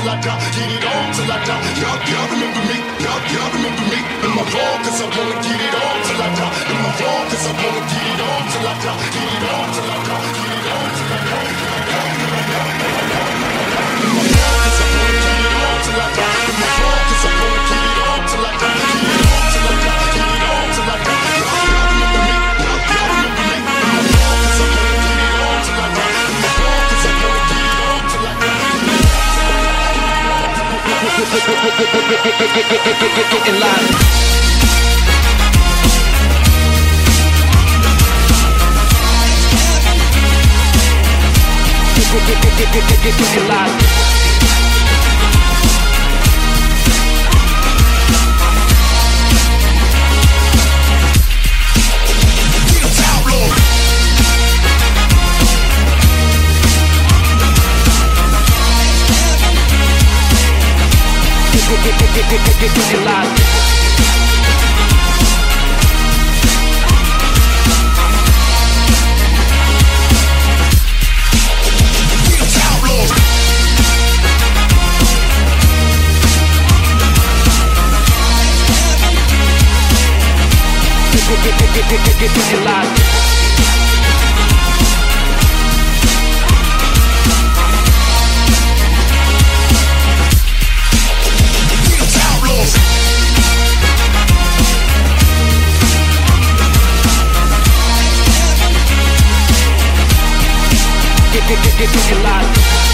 till I die, get it on till I die. Y'all remember me, y'all remember me. In my fall, cause I wanna get it on till I die. In my fall, cause I wanna get it on till I die. Get it on till I die, get it on till I die. In my fall, cause I wanna get it on till I die. In my fall, cause I wanna get it on till I die. Get it on till I die, get it on till I die. Y'all remember me, y'all remember me. In my fall, cause I wanna get it on till I die. In my fall, cause I wanna get it on till I die. Getting live. Getting live. Getting live. Getting live. Getting live.